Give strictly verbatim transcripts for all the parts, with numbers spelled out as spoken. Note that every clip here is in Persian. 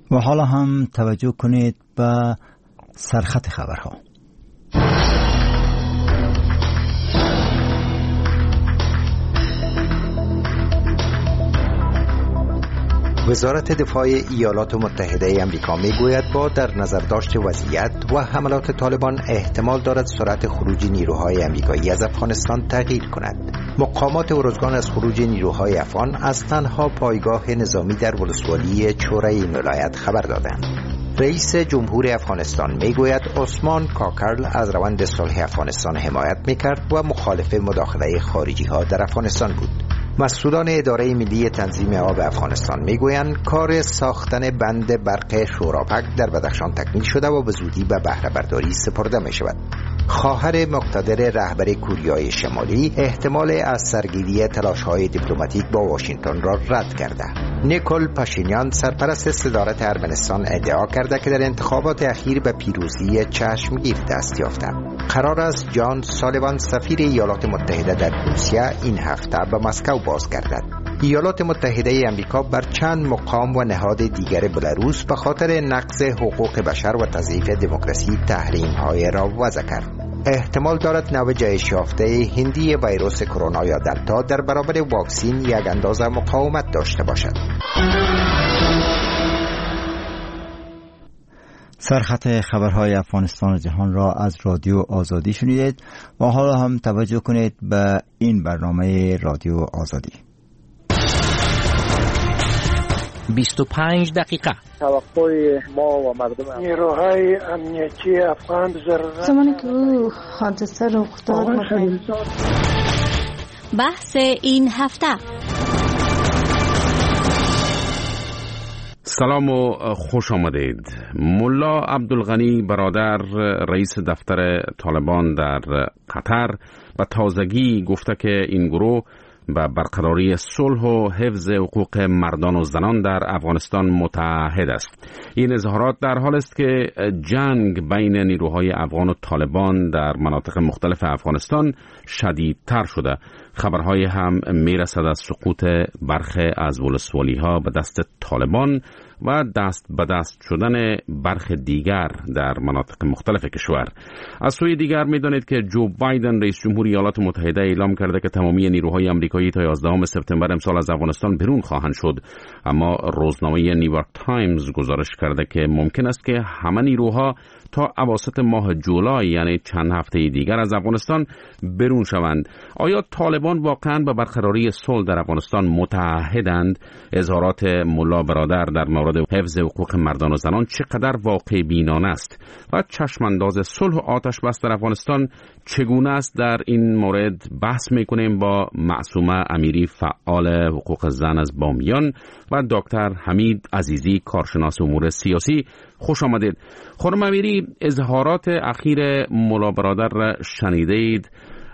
و حالا هم توجه کنید به سرخط خبرها. وزارت دفاع ایالات متحده آمریکا میگوید با در نظر داشت وضعیت و حملات طالبان احتمال دارد سرعت خروج نیروهای آمریکایی از افغانستان تغییر کند. مقامات ارزگان از خروج نیروهای افغان از تنها پایگاه نظامی در ولسوالی چوره این ولایت خبر دادند. رئیس جمهور افغانستان میگوید عثمان کاکرل از روند صلح افغانستان حمایت میکرد و مخالف مداخله خارجی ها در افغانستان بود. مسئولان اداره ملی تنظیم آب افغانستان میگویند کار ساختن بند برق شوراپک در بدخشان تکمیل شده و به زودی به بهره برداری سپرده می شود. خواهر مقتدر رهبر کوریای شمالی احتمال از سرگیری تلاش‌های دیپلماتیک با واشنگتن را رد کرده. نیکول پاشینیان سرپرست صدارت ارمنستان ادعا کرده که در انتخابات اخیر به پیروزی چشمگیر دست یافته. قرار است جان سالیوان سفیر ایالات متحده در روسیه این هفته به مسکو بازگردد. ایالات متحده آمریکا بر چند مقام و نهاد دیگر بلاروس به خاطر نقض حقوق بشر و تضعیف دموکراسی تحریم‌های را وضع کرد. احتمال دارد نوع جهش یافته هندی ویروس کرونا یا دلتا در برابر واکسین یک اندازه مقاومت داشته باشد. سرخط خبرهای افغانستان و جهان را از رادیو آزادی شنیدید و حالا هم توجه کنید به این برنامه رادیو آزادی. بیست و پنج دقیقه. توقع ما و مردم نیروهای امنیتی افغان ضرورت زمانی که او حادثه رخ داد بحث این هفته. سلام و خوش آمدید. ملا عبدالغنی برادر رئیس دفتر طالبان در قطر و تازگی گفته که این گروه به برقراری صلح و حفظ حقوق مردان و زنان در افغانستان متعهد است. این اظهارات در حال است که جنگ بین نیروهای افغان و طالبان در مناطق مختلف افغانستان شدیدتر شده. خبرهای هم میرسد از سقوط برخی از ولسوالی‌ها به دست طالبان و دست به دست شدن برخی دیگر در مناطق مختلف کشور. از سوی دیگر می‌دانید که جو بایدن رئیس جمهور ایالات متحده اعلام کرده که تمامی نیروهای آمریکایی تا یازدهم سپتامبر امسال از افغانستان بیرون خواهند شد، اما روزنامه نیویورک تایمز گزارش کرده که ممکن است که همه نیروها تا اواسط ماه جولای یعنی چند هفته دیگر از افغانستان بیرون شوند. آیا طالبان واقعا به برقراری صلح در افغانستان متعهدند؟ اظهارات ملا برادر در مورد حفظ حقوق مردان و زنان چقدر واقع بینانه است و چشمانداز صلح و آتش بس در افغانستان چگونه است؟ در این مورد بحث میکنیم با معصومه امیری فعال حقوق زن از بامیان و دکتر حمید عزیزی کارشناس امور سیاسی. خوش آمدید. خانم امیری، اظهارات اخیر ملا برادر را شنیدید.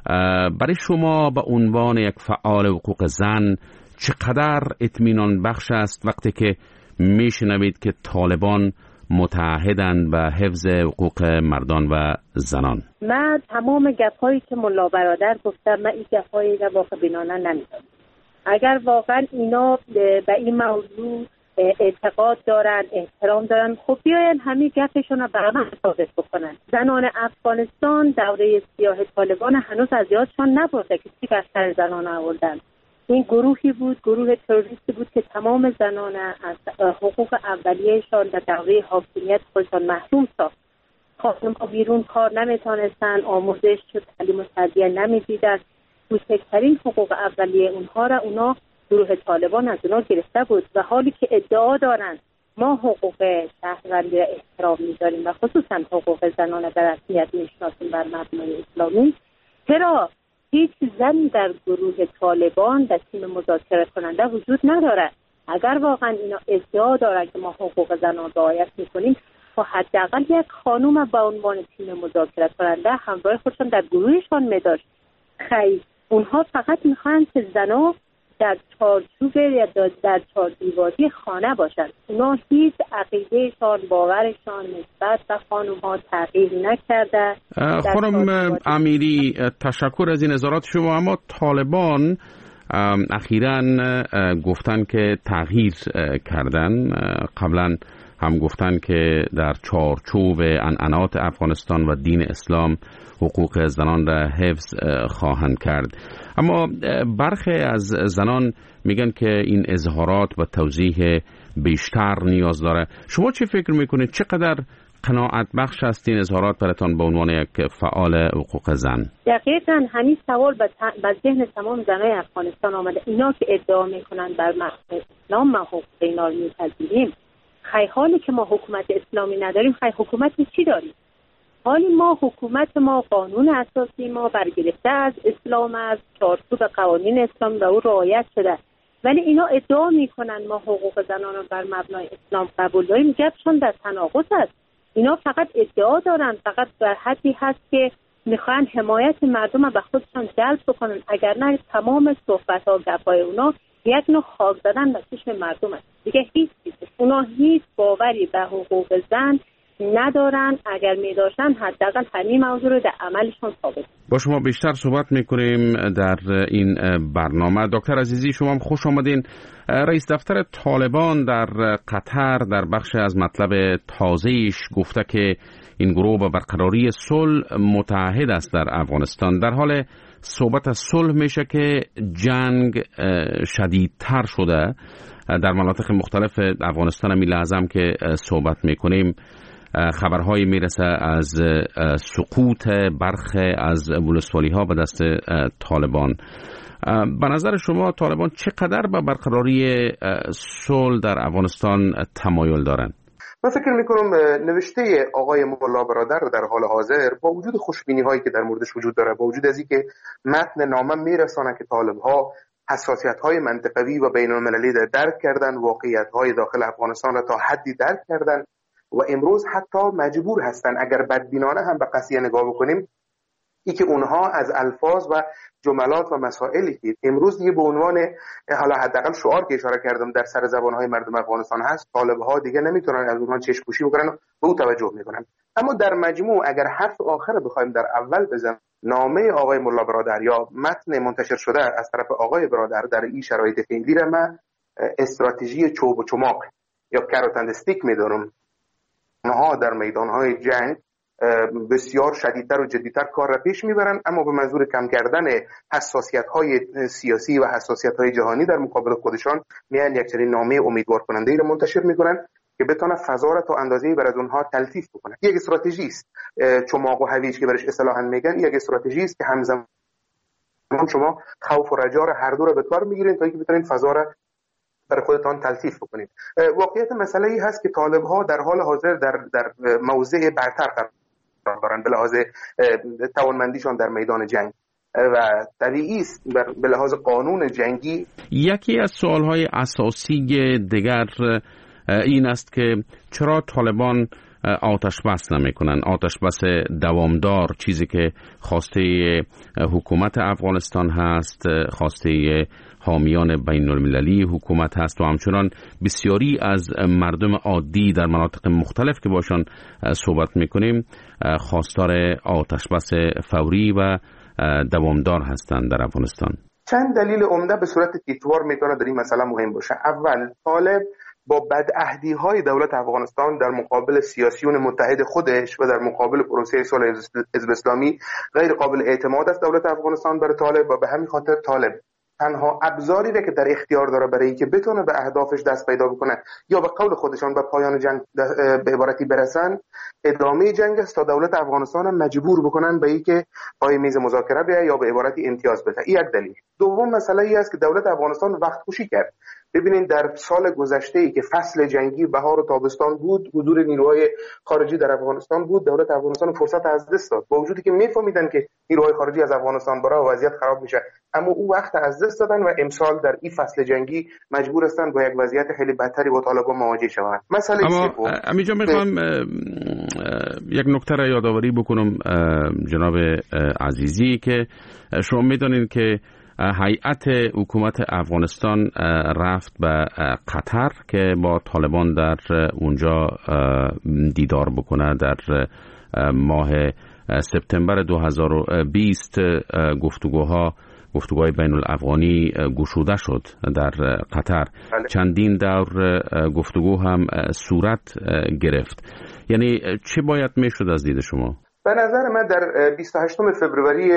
برای شما به عنوان یک فعال حقوق زن چقدر اطمینان بخش است وقتی که میشنوید که طالبان متعهدند به حفظ حقوق مردان و زنان؟ من تمام گپ‌هایی که ملا برادر گفتم، من این گپ‌هایی را واقع بینانه نمی‌دونم. اگر واقعا اینا به این موضوع اعتقاد دارن، احترام دارن، خب بیاین همین گپشون رو برام ثابت بکنن. زنان افغانستان دوره سیاه طالبان هنوز از یادشان نبرده که چی بستر زنان آوردن. این گروهی بود، گروه تروریستی بود که تمام زنان از حقوق اولیه‌شان در دوره حاکمیت خودشان محروم ساخت. خانم‌ها بیرون کار نمیتونستن، آموزش و تعلیم و تربیت نمیدیدن. کوچکترین حقوق اولیه اونها را اونا گروه طالبان از اونا گرفته بود و حالی که ادعا دارن ما حقوق شهروندی را احترام می‌داریم و خصوصا حقوق زنان در رسمیت میشناسیم بر مبنای اسلامی، چرا هیچ زنی در گروه طالبان در تیم مذاکره کننده وجود ندارد؟ اگر واقعا اینا ادعا دارن که ما حقوق زنان رعایت می‌کنیم، خب حداقل یک خانم با عنوان تیم مذاکره کننده همراه خودشون در گروهشان می‌داشت. خیر، اونها فقط می‌خوان که زنان در چارچوب یا در چارچوبی خانه باشند. اونا هیچ عقیدهشان، باورشان نسبت به خانم‌ها تغییر نکرده. خانم امیری، تشکر از این اظهارات شما. اما طالبان اخیراً گفتن که تغییر کردن. قبلا هم گفتن که در چارچوب عنعنات افغانستان و دین اسلام حقوق زنان را حفظ خواهند کرد. اما برخی از زنان میگن که این اظهارات و توضیح بیشتر نیاز داره. شما چه فکر میکنید؟ چقدر قناعت بخش است این اظهارات براتان به عنوان یک فعال حقوق زن؟ دقیقاً همین سوال به ذهن تمام زنای افغانستان آمده. اینا که ادعا میکنن بر مبنای اسلام ما حقوق اینا رو میپذیریم، خیلی حالی که ما حکومت اسلامی نداریم، خیلی حکومت چی داریم؟ حالی ما حکومت ما قانون اساسی ما برگرفته از اسلام، از چارچوب قوانین اسلام و او رعایت شده، ولی اینا ادعا میکنن ما حقوق زنان رو بر مبنای اسلام قبول داریم. گپشون در تناقض است. اینا فقط ادعا دارن، فقط در حدی هست که میخوان حمایت مردم رو به خودشان جلب بکنن، اگر نه تمام صحبت ها گپای اونا یک نوع خاک زدن به چشم مردم است. دیگه هیچ چیز اونا هیچ باوری به حقوق زن ندارن. اگر می داشتن حداقل همین موضوع رو در عملشون ثابت. با شما بیشتر صحبت میکنیم در این برنامه. دکتر عزیزی، شما هم خوش آمدین. رئیس دفتر طالبان در قطر در بخش از مطلب تازه‌ایش گفته که این گروه به برقراری صلح متعهد است در افغانستان. در حال صحبت از صلح میشه که جنگ شدیدتر شده در مناطق مختلف افغانستان. می لازم که صحبت میکنیم خبرهایی میرسه از سقوط برخی از ولسوالی ها به دست طالبان. به نظر شما طالبان چقدر به برقراری صلح در افغانستان تمایل دارند؟ من فکر میکنم نوشته آقای ملا برادر در حال حاضر با وجود خوشبینی هایی که در موردش وجود داره، با وجود از اینکه متن نامه میرسانه که طالب ها حساسیت های منطقوی و بین المللی در درک کردن، واقعیت های داخل افغانستان را تا حدی درک کردن و امروز حتی مجبور هستن اگر بدبینانه هم به قضیه نگاه بکنیم ای که اونها از الفاظ و جملات و مسائلی که امروز دیگه به عنوان حالا حداقل شعار که اشاره کردم در سر زبانهای مردم افغانستان هست، طالب‌ها دیگه نمیتونن از اونها چشم پوشی بکنن و به او توجه میکنن. اما در مجموع اگر حرف آخر بخوایم در اول بزنیم، نامه آقای ملا برادر یا متن منتشر شده از طرف آقای برادر در این شرایط فعلی را من استراتژی چوب و چماق یا کاروت اند استیک میدونم. اونها در میدانهای جنگ بسیار شدیدتر و جدیتر کار را پیش میبرن، اما به منظور کم کردن حساسیت‌های سیاسی و حساسیت‌های جهانی در مقابل خودشان میان یک چنین نامه امیدوار کننده ای را منتشر میکنن که بتونه فضا را تا اندازه‌ای بر از اونها تلطیف بکنه. یک استراتژی است، چماق و هویج که برش اصطلاحاً میگن، یک استراتژی است که همزمان شما خوف و رجا را هر دو را به کار میگیرین تا اینکه بتونین فضا را برای خودتان تلطیف بکنید. واقعیت مسئله ای هست که طالب‌ها در حال حاضر در در موضع برتر قرار دارن به لحاظ توانمندیشان در میدان جنگ و طبیعی است به لحاظ قانون جنگی. یکی از سوالهای اساسی دیگر این است که چرا طالبان آتش بس نمی کنن؟ آتش بس دوامدار، چیزی که خواسته حکومت افغانستان هست، خواسته حامیان بین المللی حکومت هست و همچنان بسیاری از مردم عادی در مناطق مختلف که باشان صحبت میکنیم خواستار آتش بس فوری و دوامدار هستند در افغانستان. چند دلیل عمده به صورت تیتوار میتونه در این مسئله مهم باشه. اول، طالب با بدعهدی های دولت افغانستان در مقابل سیاسیون متحد خودش و در مقابل پروسه صلح حزب اسلامی غیر قابل اعتماد است دولت افغانستان برای طالب و به همین خاطر طالب تنها ابزاری را که در اختیار داره برای اینکه بتونه به اهدافش دست پیدا بکنه یا به قول خودشان به پایان جنگ به عبارتی برسن، ادامه جنگ است تا دولت افغانستان مجبور بکنن به اینکه پای میز مذاکره بیاید یا به عبارتی امتیاز بده. این یک دلیل. دوم مسئله ای است که دولت افغانستان وقت خوشی کرد. ببینید در سال گذشته ای که فصل جنگی بهار و تابستان بود، حضور نیروهای خارجی در افغانستان بود، دولت افغانستان فرصت از دست داد. با وجودی که میفهمیدن که نیروهای خارجی از افغانستان برای وضعیت خراب میشه، اما او وقت از دست دادن و امسال در این فصل جنگی مجبور هستن با یک وضعیت خیلی بدتری با طالبان مواجه شوند. مسئله اما امیجا میخوام یک نکته را یادآوری بکنم جناب عزیزی که شما میدونین که هیئت حکومت افغانستان رفت به قطر که با طالبان در اونجا دیدار بکنه. در ماه سپتامبر دو هزار و بیست گفتگوها گفتگوهای بین الافغانی گشوده شد در قطر. بله. چندین دور گفتگو هم صورت گرفت. یعنی چه باید میشد از دید شما؟ به نظر من در بیست و هشتم فوریه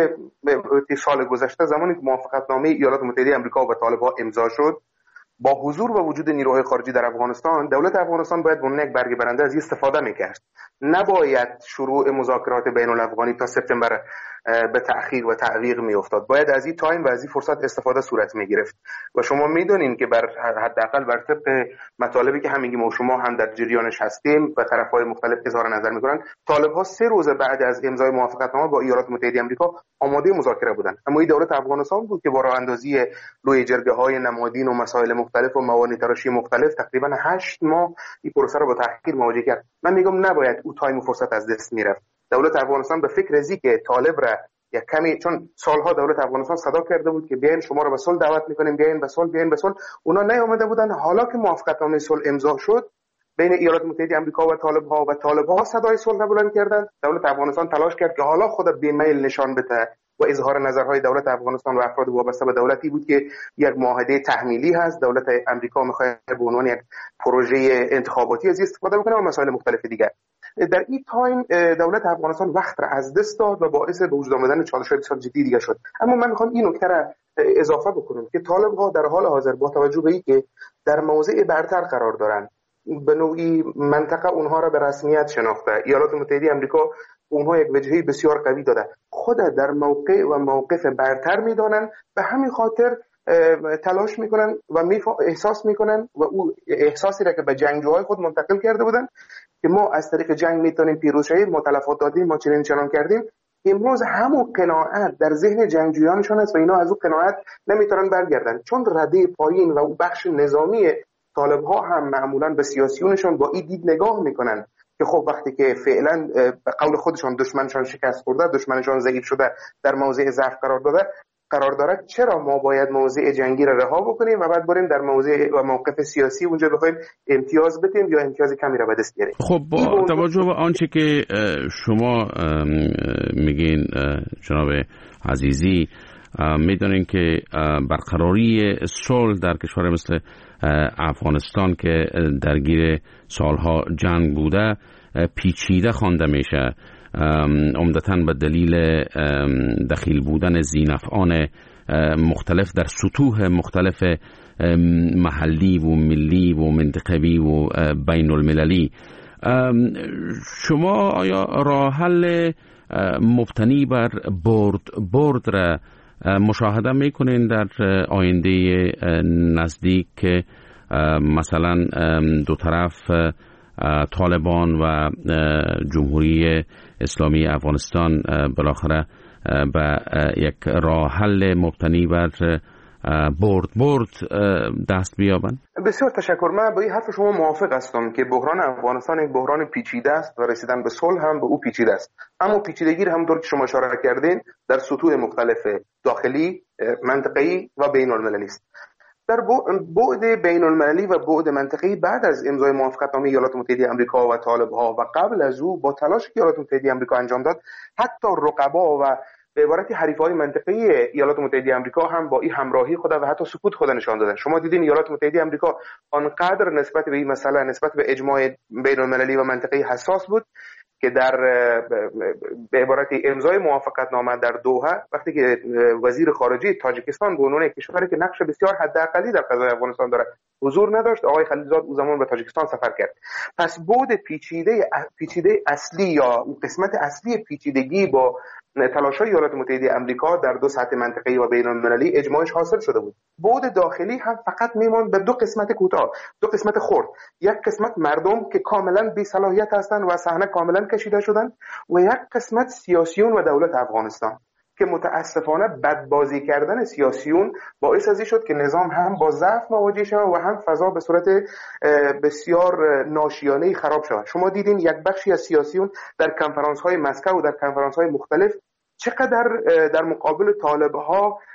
سال گذشته، زمانی که موافقتنامه ایالات متحده آمریکا و طالبان امضا شد، با حضور و وجود نیروهای خارجی در افغانستان، دولت افغانستان باید به عنوان یک برگه برنده از استفاده میکرد. نباید شروع مذاکرات بین الافغانی تا سپتامبر به تأخیر و تعویق میافتاد. باید از این تایم و از این فرصت استفاده صورت میگرفت. و شما میدونین که بر حداقل بر طبق مطالبی که همگی ما و شما هم در جریانش هستیم و طرفهای مختلف اظهار نظر میکنن، طالب‌ها سه روز بعد از امضای موافقتنامه با ایالات متحده آمریکا آماده مذاکره بودند، اما این دولت افغانستان بود که با راه اندازی روی جرگه‌های نمادین و مسائل مختلف و موانع تراشی مختلف تقریبا هشت ماه این پروسه رو با تأخیر مواجه کرد. من میگم نباید او تایم و فرصت از دست میرفت. دولت افغانستان به فکر ازی که طالب را یک کمی، چون سالها دولت افغانستان صدا کرده بود که بیاین شما رو به صلح دعوت میکنیم، بیاین به صلح، بیاین به صلح، اونا نیامده بودن. حالا که موافقتنامه صلح امضا شد بین ایالات متحده آمریکا و طالب‌ها و طالب‌ها صدای صلح بلند کردند، دولت افغانستان تلاش کرد که حالا خود به میل نشان بده و اظهار نظرهای دولت افغانستان و افراد وابسته به دولتی بود که یک معاهده تحمیلی هست، دولت آمریکا می‌خواد به عنوان یک پروژه انتخاباتی از استفاده بکنه و مسائل مختلف دیگر. در این تایم دولت افغانستان وقت را از دست داد و باعث به وجود آمدن چالش‌های بسیار جدی دیگه شد. اما من می‌خوام این نکته را اضافه بکنم که طالب‌ها در حال حاضر با توجه به اینکه در موضع برتر قرار دارند، به نوعی منطقه اونها را به رسمیت شناخته، ایالات متحده آمریکا اونها یک وجهه بسیار قوی داده، خود در موقع و موقف برتر میدانند، به همین خاطر تلاش میکنن و احساس میکنن و او احساسی را که به جنگجوهای خود منتقل کرده بودن که ما از طریق جنگ میتونیم پیروز شویم، ما تلفات دادیم، ما چنین چنان کردیم. امروز همون قناعت در ذهن جنگجویانشون است و اینا از اون قناعت نمیتونن برگردن، چون رده پایین و اون بخش نظامی طالب ها هم معمولا به سیاسیونشون با این دید نگاه میکنن که خب وقتی که فعلا به قول خودشون دشمنشان شکست خورده، دشمنشان ضعیف شده، در موضع ضعف قرار داده قرار داره، چرا ما باید موضع جنگی را رها بکنیم و بعد بریم در موضع و موقف سیاسی اونجا بخوایم امتیاز بدیم یا امتیاز کمی را به دست بیاریم. خب با توجه به آنچه که شما میگین جناب عزیزی، میدونین که برقراری صلح در کشور مثل افغانستان که درگیر سالها جنگ بوده پیچیده خوانده میشه، عمدتاً به دلیل دخیل بودن ذی‌نفعان مختلف در سطوح مختلف محلی و ملی و منطقوی و بین المللی. شما آیا راه حل مبتنی بر برد برد را مشاهده میکنین در آینده نزدیک که مثلا دو طرف طالبان و جمهوری اسلامی افغانستان بالاخره به یک راه حل مبتنی بر برد برد دست بیابند؟ بسیار تشکر. من با این حرف شما موافق هستم که بحران افغانستان یک بحران پیچیده است و رسیدن به صلح هم به او پیچیده است، اما پیچیدگی همونطور که شما اشاره کردین در سطوح مختلف داخلی، منطقه‌ای و بین المللی است. در بعد بین المللی و بعد منطقه‌ای بعد از امضای موافقتنامه ایالات متحده آمریکا و طالب‌ها و قبل از او با تلاش که ایالات متحده آمریکا انجام داد، حتی رقبا و به عبارتی حریفای منطقه‌ای ایالات متحده آمریکا هم با این همراهی خود و حتی سکوت خود نشان دادن. شما دیدین ایالات متحده آمریکا آنقدر نسبت به این مسئله، نسبت به اجماع بین المللی و منطقه‌ای حساس بود که در به عبارتی امضای موافقتنامه در دوحه، وقتی که وزیر خارجه تاجیکستان به عنوان کشوری که نقش بسیار حداقلی در قضای افغانستان داره حضور نداشت، آقای خلیلزاد او زمان به تاجیکستان سفر کرد. پس بعد پیچیده پیچیده اصلی یا قسمت اصلی پیچیدگی با تلاش‌های ایالات متحده آمریکا در دو سطح منطقه‌ای و بین‌المللی اجماعش حاصل شده بود. بعد داخلی هم فقط میموند به دو قسمت کوتاه، دو قسمت خرد. یک قسمت مردم که کاملا بی صلاحیت هستند و صحنه کاملا کشیده شدن و یک قسمت سیاسیون و دولت افغانستان که متاسفانه بدبازی کردن سیاسیون باعث ازی شد که نظام هم با ضعف مواجه شود و هم فضا به صورت بسیار ناشیانه‌ای خراب شود. شما دیدین یک بخشی از سیاسیون در کنفرانس‌های مسکو و در کنفرانس‌های مختلف چقدر در مقابل طالب‌ها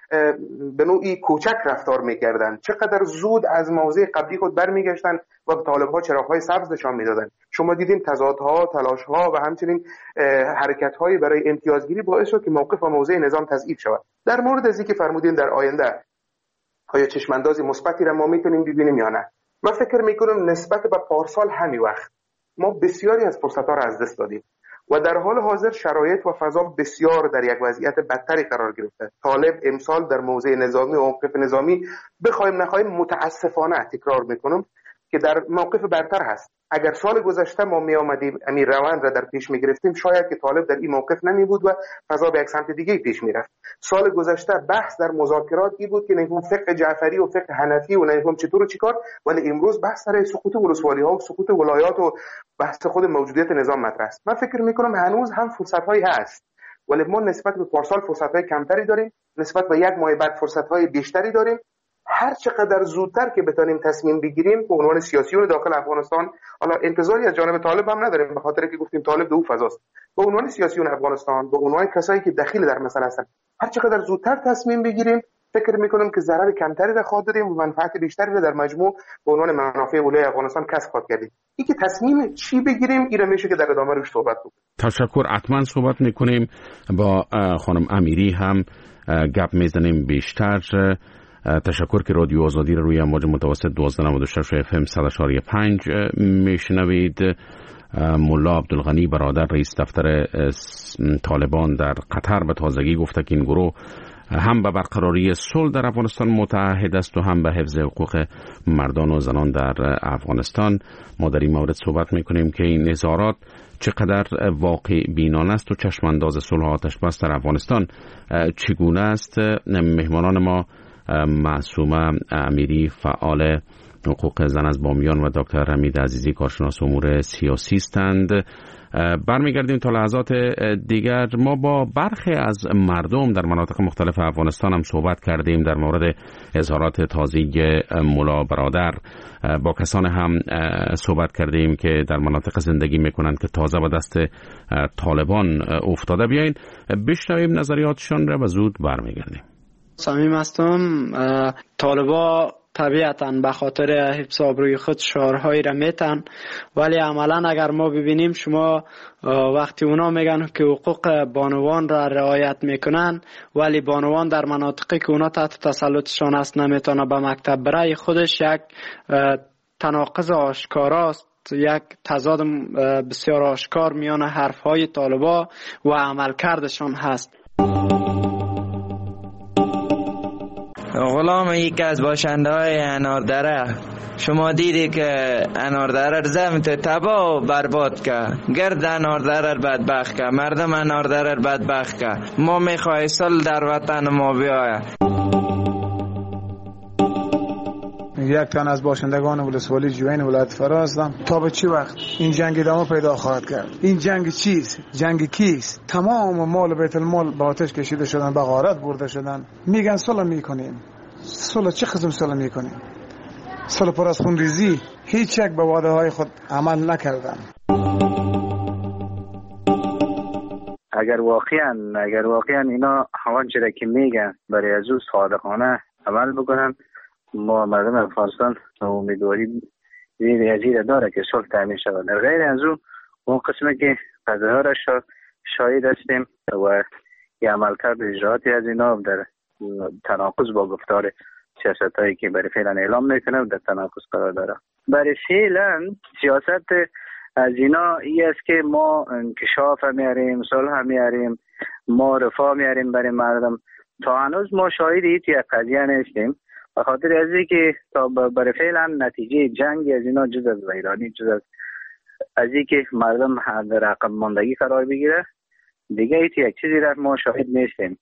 به نوعی کوچک رفتار میکردن، چقدر زود از موضع قبلی خود برمیگشتن و به طالب‌ها چراغ‌های سبز نشان میدادن. شما دیدین تضادها، تلاش‌ها و همچنین حرکت‌های برای امتیازگیری باعث شد که موقف و موضع نظام تضعیف شود. در مورد از اینکه فرمودین در آینده آیا چشماندازی مثبتی را ما میتونیم ببینیم یا نه، من فکر میکنم نسبت به پارسال همین وقت ما بسیاری از فرصت‌ها را از دست دادیم و در حال حاضر شرایط و فضا بسیار در یک وضعیت بدتری قرار گرفته. طالب امسال در موضع نظامی و موقف نظامی بخوایم نخواهیم متاسفانه تکرار میکنم که در موقف برتر هست. اگر سال گذشته ما می آمدیم امیر روان را در پیش می گرفتیم، شاید که طالب در این موقف نمی بود و فضا به یک سمت دیگه پیش می رفت. سال گذشته بحث در مذاکرات ای بود که نمی‌فهم فقه جعفری و فقه حنفی و نمی‌فهم چطور و چیکار، ولی امروز بحث سر سقوط ولسوالی ها و سقوط ولایات و بحث خود موجودیت نظام مطرح است. من فکر می کنم هنوز هم فرصت هایی هست، ولی ما نسبت به پارسال فرصت های کمتری داریم، نسبت به یک ماه بعد فرصت های بیشتری داریم. هر چقدر زودتر که بتونیم تصمیم بگیریم به عنوان سیاسیون داخل افغانستان، حالا انتظاری از جانب طالب هم نداریم به خاطر که گفتیم طالب دو فضاست، به عنوان سیاسیون افغانستان، به عنوان کسایی که دخیل در مسئله هستن، هر چقدر زودتر تصمیم بگیریم فکر میکنم که ضرر کمتری را خواهد داریم و منفعت بیشتری را در مجموع به عنوان منافع ولای افغانستان کسب خواهد کردیم. این که تصمیم چی بگیریم این میشه که در ادامه روش صحبت کنیم. تشکر. حتما صحبت میکنیم با خانم امیری هم گپ میزنیم بیشتر. تشکر که رادیو آزادی رو روی امواج متوسط دوازده نود و شش اف ام صد و چهار و پنج میشنوید. ملا عبدالغنی برادر رئیس دفتر طالبان در قطر به تازگی گفته که این گروه هم به برقراری صلح در افغانستان متعهد است و هم به حفظ حقوق مردان و زنان در افغانستان. ما در این مورد صحبت میکنیم که این اظهارات چقدر واقع بینانه است و چشمانداز صلح و آتش بس در افغانستان چگونه است. مهمانان ما معصومه امیری فعال حقوق زن از بامیان و دکتر حمید عزیزی کارشناس امور سیاسی هستند. برمیگردیم تا لحظات دیگر. ما با برخی از مردم در مناطق مختلف افغانستان هم صحبت کردیم در مورد اظهارات تازه ملا برادر. با کسان هم صحبت کردیم که در مناطق زندگی میکنند که تازه به دست طالبان افتاده. بیاین بشنویم نظریاتشان را و زود برمیگردیم. صمیم هستم. طالبا طبیعتاً به خاطر حفظ آبروی خود شعارهایی را میتن، ولی عملاً اگر ما ببینیم شما وقتی اونا میگن که حقوق بانوان را رعایت میکنن، ولی بانوان در مناطقی که اونا تحت تسلطشان است نمیتونه به مکتب برای خودش یک تناقض آشکاراست، یک تضاد بسیار آشکار میان حرفهای طالبا و عملکردشان هست. غلام یکی از باشنده های اناردره، شما دیدی که اناردره زمین تباه و برباد که گرد اناردره بدبخت که مردم اناردره بدبخت که ما میخواه صلح در وطن ما بیایه. یک تن از باشندگان ولسوالی جوین ولایت فرا هستم. تا به چی وقت این جنگ ادامه پیدا خواهد کرد؟ این جنگ چیست؟ جنگ کیست؟ تمام مال بیت المال با آتش کشیده شدن، به غارت برده شدن. میگن صلح میکنیم. صلح چه قسم صلح میکنیم؟ صلح پر از خونریزی. هیچ یک به وعده های خود عمل نکردن. اگر واقعا اگر واقعا اینا همان چیزی که میگن برای از او صادقانه عمل بکنن، ما مردم افغانستان امیدواری زیر داره که صلح تامین شود. در غیر از اون اون قسمی که قضاها را شاهد هستیم و یه عملکرد اجراعاتی از اینا در تناقض با گفتار سیاست هایی که برای فعلا اعلام میکنه و در تناقض قرار داره. برای فعلا سیاست از اینا ای است که ما انکشاف میاریم، صلح میاریم، ما رفاه میاریم برای مردم. تا هنوز ما شاهد یک قضیه نیستیم، به خاطر از اینکه تا برای فعلا نتیجه جنگ از اینا جز از ویرانی، جز از از اینکه مردم در عقب ماندگی قرار بگیره، دیگه ایت یک چیزی را ما شاهد نیستیم.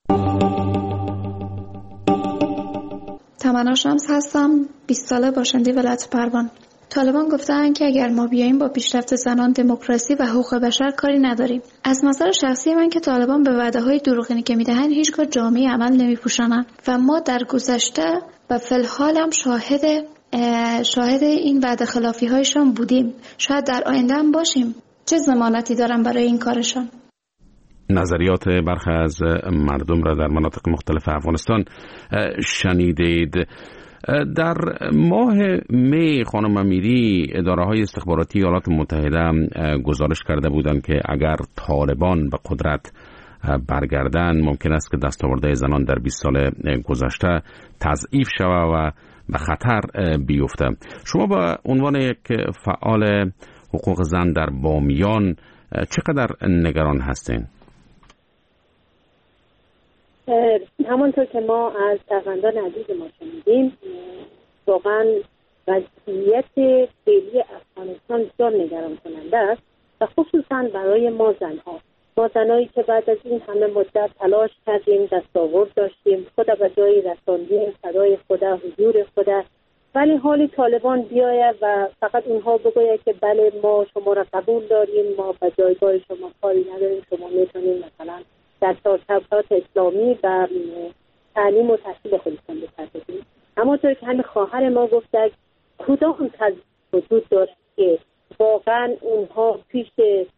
تمنا شمس هستم، بیست ساله، باشنده ولایت پروان. طالبان گفتن که اگر ما بیاییم با پیشرفت زنان، دموکراسی و حقوق بشر کاری نداریم. از نظر شخصی من که طالبان به وعده‌های دروغینی که میدهند هیچگاه جامعه عمل نمیپوشانند و ما در گذشته و فی الحال هم شاهد شاهد این وعده خلافی هایشان بودیم. شاید در آینده هم باشیم. چه ضمانتی دارم برای این کارشان؟ نظریات برخی از مردم را در مناطق مختلف افغانستان شنیدید. در ماه می خانم امیری اداره‌های استخباراتی ایالات متحده گزارش کرده بودند که اگر طالبان به قدرت برگردن ممکن است که دستاوردهای زنان در بیست سال گذشته تضعیف شود و به خطر بیفته. شما به عنوان یک فعال حقوق زن در بامیان چقدر نگران هستین؟ همانطور که ما از شنوندگان عزیز ما شنیدیم، واقعا وضعیت فعلی افغانستان بسیار نگران کننده است و خصوصا برای ما زنها ما زنایی که بعد از این همه مدت تلاش کردیم، دستاورد داشتیم، خدا به جایی رساندیم، صدای خدا، حضور خدا، ولی حالی طالبان بیاید و فقط اونها بگوید که بله ما شما را قبول داریم، ما به جایگاه شما کاری نداریم، شما میتونید مثلا در چارچوبات اسلامی و تعلیم و تحصیل خودتان بپردازید. اما طور که همین خواهر ما گفته کدام تضمین وجود داره که واقعا اونها پیش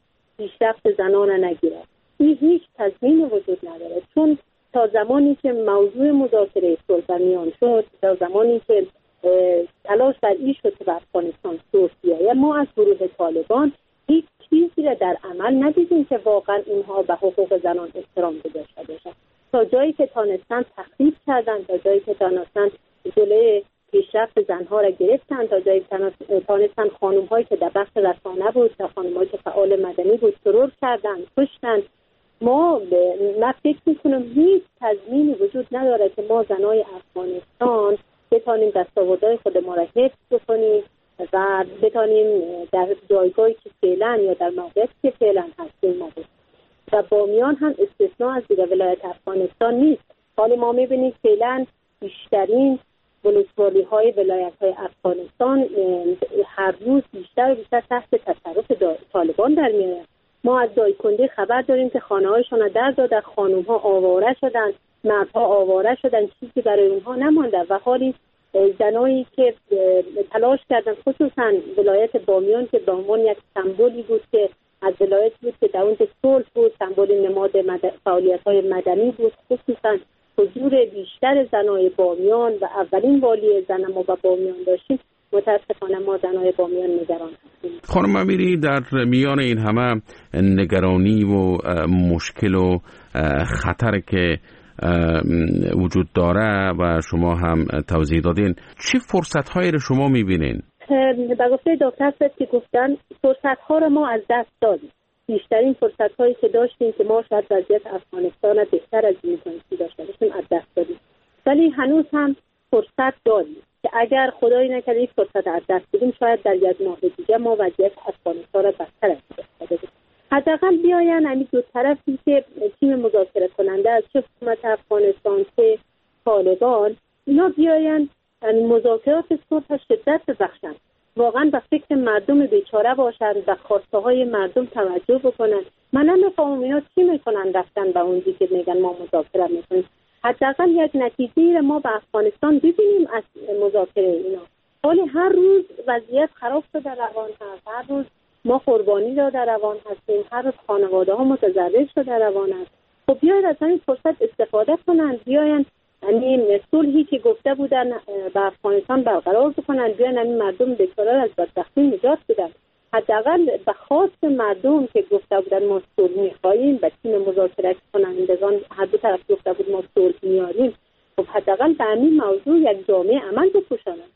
پیشرفت زنان نگیرد؟ این هیچ تضمین وجود نداره، چون تا زمانی که موضوع مذاکره صلح میان شد، تا زمانی که تلاش بر این شد که به افغانستان صلح بیاید، ما از گروه طالبان هیچ چیزی را در عمل ندیدیم که واقعا اینها به حقوق زنان احترام گذاشته باشند. تا جایی که تانستن تخریب کردن، تا جایی که تانستن جلوی پیشرفت زنها را گرفتن، تا جایی که تانستن خانم‌هایی که در بخش رسانه بود، تا خانم‌هایی که فعال مدنی بود ترور کردن، کشتن. ما من فکر می‌کنم هیچ تضمینی وجود نداره که ما زنای افغانستان بتانیم دستاوردهای خود ما را حفظ بکنیم و بتانیم در جایگاهی که فعلا یا در موقعیتی که فعلا هستیم ما بود. و بامیان هم استثناء از دیگر ولایت افغانستان نیست. حالا ما می‌بینیم فعلا بیشترین ولسوالی های ولایت های افغانستان هر روز بیشتر و بیشتر تحت تصرف طالبان در میاد. ما از دایکنده خبر داریم که خانه هایشان را در دادن، خانم ها آواره شدن، مردها آواره شدن، چیزی برای اونها نمانده و حالی زنایی که تلاش کردن، خصوصا ولایت بامیان که به عنوان یک سمبولی بود که از ولایت بود که در اونجا صلح بود، سمبول نماد مد... فعالیت های مدنی بود، خصوصا حضور بیشتر زنای بامیان و اولین والی زن ما با بامیان داشتیم. متاسفانه ما زنای بامیان نگران هستیم. خانم امیری، در میان این همه نگرانی و مشکل و خطر که وجود داره و شما هم توضیح دادین، چه فرصت هایی رو شما میبینین؟ به گفته دکتر فت که گفتن فرصت ها رو ما از دست دادیم. بیشترین فرصت هایی که داشتیم که ما شاید وضعیت افغانستان بهتر از این میتونستی داشته باشیم از دست دادیم، ولی هنوز هم فرصت داریم که اگر خدایی نکرده این فرصت از دست بدیم شاید در یک ماه دیگه ما وضعیت افغانستان را بدتر از این داشته. حداقل بیاین همین دو طرفی که تیم مذاکره کننده از چه حکومت افغانستان چه طالبان، اینا بیاین مذاکرات صلح شدت ببخشن، واقعا به فکر مردم بیچاره باشن و خواسته های مردم توجه بکنن. من نمیفهمم اینا چی میکنن رفتن به اونجایی که میگن ما مذاکره میکنیم. حداقل یک نتیجه را ما به افغانستان ببینیم از مذاکره اینا. ولی هر روز وضعیت خراب شده روان هست، هر روز ما قربانی را در روان هستیم، هر روز خانواده ها متضرر شده روان است. خب بیاید از این فرصت استفاده کنن، بیاین یعنی صلحی که گفته بودن به افغانستان برقرار بکنن، بیان این مردم بیچاره از بدبختی نجات بدن. حداقل به خواست مردم که گفته بودن ما صلح می‌خوایم، به تیم مذاکره کنندگان هر دو طرف گفته بود ما صلح میاریم، خب حداقل به همین موضوع یک جامعه عمل بپوشانند.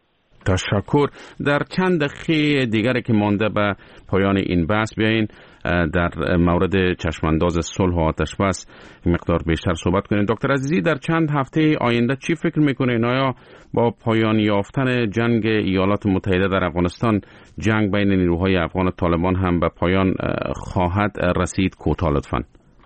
تشکر. در چند دقیقه دیگری که مانده به پایان این بحث بیاین در مورد چشمانداز صلح و آتش بس مقدار بیشتر صحبت کنین. دکتر عزیزی، در چند هفته آینده چی فکر میکنین؟ آیا با پایان یافتن جنگ ایالات متحده در افغانستان جنگ بین نیروهای افغان و طالبان هم به پایان خواهد رسید؟ کوتاه لطفاً.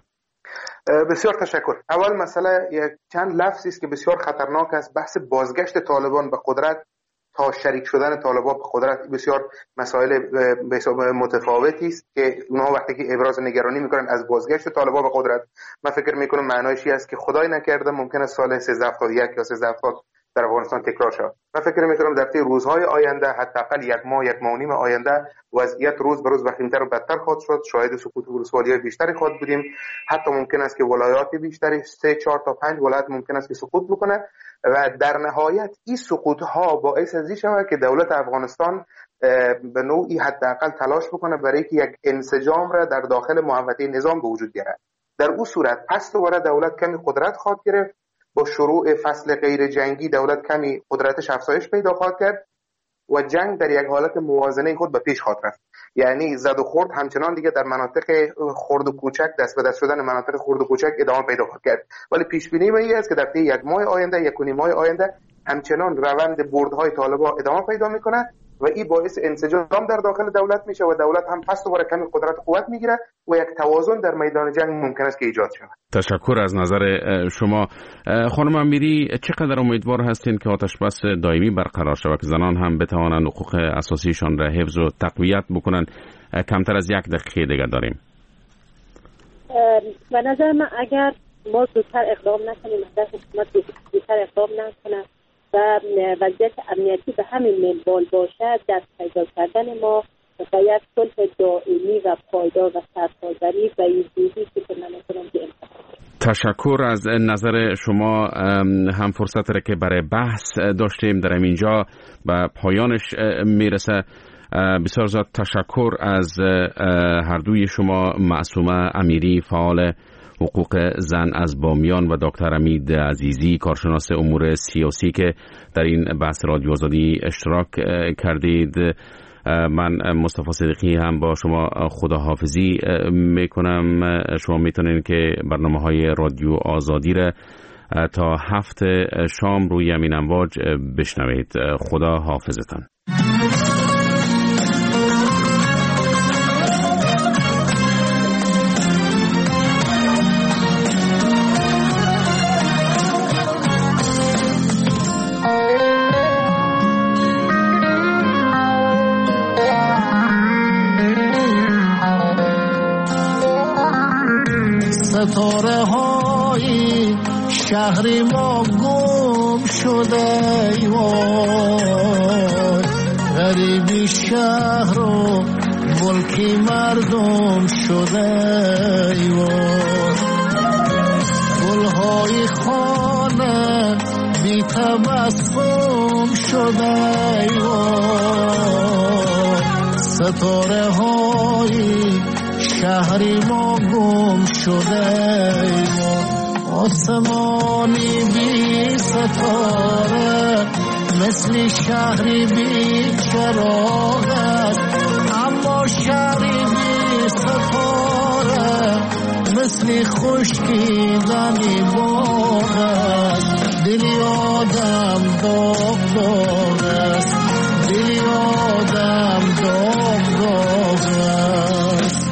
بسیار تشکر. اول مسئله یک چند لفظی است که بسیار خطرناک است، بحث بازگشت طالبان به قدرت تا شریک شدن طالبان به قدرت. بسیار مسائل به حساب متفاوتی است که اونها وقتی که ابراز نگرانی میکنن از بازگشت طالبان به قدرت، من فکر میکنم معنایش این است که خدای نکرده ممکن است سال سیزده هفتاد و یک یا سیزده هفتاد در افغانستان تکرار شود. من فکر می‌کنم در طی روزهای آینده، حداقل یک ماه یک ماه و نیم آینده، وضعیت روز به روز وخیم‌تر و بدتر خواهد شد. شاهد سقوط ولسوالی‌های بیشتری خواهد بودیم. حتی ممکن است که ولایات بیشتری، سه چهار تا پنج ولایت ممکن است که سقوط بکنه و در نهایت این سقوط‌ها باعث از این شود که دولت افغانستان به نوعی حداقل تلاش بکنه برای که یک انسجام را در داخل محوطه نظام به وجود بیاره. در اون صورت پس دوباره دولت کمی قدرت خواهد گرفت. با شروع فصل غیر جنگی دولت کمی قدرتش افزایش پیدا خواهد کرد و جنگ در یک حالت موازنه خود به پیش خواهد رفت. یعنی زد و خورد همچنان دیگه در مناطق خرد و کوچک، دست به دست شدن مناطق خرد و کوچک ادامه پیدا خواهد کرد. ولی پیش بینی من این است که در طی یک ماه آینده، یک و نیم ماه آینده همچنان روند بردهای طالبان ادامه پیدا میکنه و این باعث انسجام در داخل دولت میشه و دولت هم پس دوباره کمی قدرت قوت میگیره و یک توازن در میدان جنگ ممکن است که ایجاد شود. تشکر از نظر شما. خانم امیری، چقدر امیدوار هستین که آتش بس دائمی برقرار شود که زنان هم بتوانند حقوق اساسیشان را حفظ و تقویت بکنند؟ کمتر از یک دقیقه دیگر داریم. به نظر من اگر ما زودتر اقدام نکنیم، اگر حکومت زودتر اقدام نکنه و وضعیت امنیتی به همین منوال باشد، در پیدا کردن ما و یک صلح دائمی و پایدار و سرتاسری و ایزدی که من می‌کنم که تشکر از نظر شما. هم فرصت را که برای بحث داشتیم در اینجا به پایانش میرسه. بسیار زیاد تشکر از هر دوی شما، معصومه امیری فعال حقوق زن از بامیان و دکتر امید عزیزی کارشناس امور سیاسی که در این بحث رادیو آزادی اشتراک کردید. من مصطفی صدیقی هم با شما خداحافظی میکنم. شما میتونید که برنامه های رادیو آزادی را تا هفت شام روی همین امواج بشنوید. خدا حافظتان. ستاره های شهر ما گم شده ای وای، غریبی شهر و ملکی مردم شده ای وای، گلهای خانه بی تبسم شده ای وای، ستاره های شهری ما گم شده آسمانی بی ستاره مثل شهری بی چراغ است، اما شهری بی ستاره مثل خشکیدنی باغ است. دلی آدم داغ داغ است، دلی آدم داغ داغ است.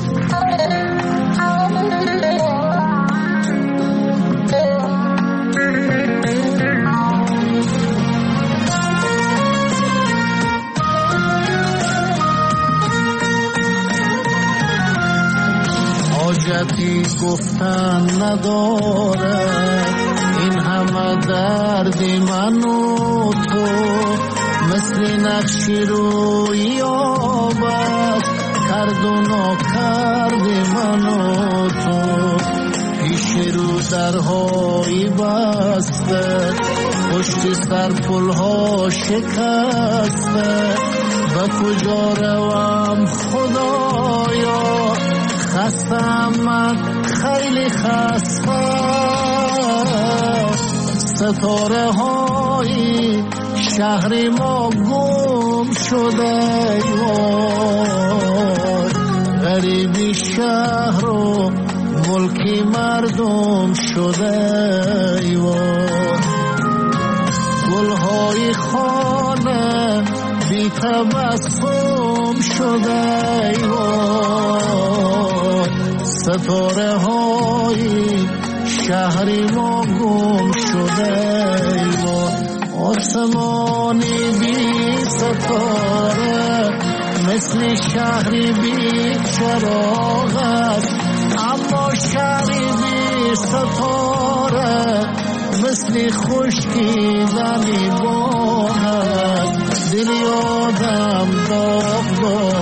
حاجتی گفتن نداره این همه دردی من و تو، مثل نقشی روی آب است کرد و ناکردی من و تو. پیش رو درهایی بسته پشت سر پلها شکسته، به کجا روم خدایا خستم من خیلی خسته. ستاره های شهر ما گم شده وای، غریبی شهر و ملکی مردم شده وای، گلهای خانه بی تبسم شده وای، ستاره های شهری ما گم شده وای، آسمانی بی ستاره مثل شهری بی چراغ است، اما شهری بی ستاره مثل خشکیدنی بارد دل یادم داغ دارد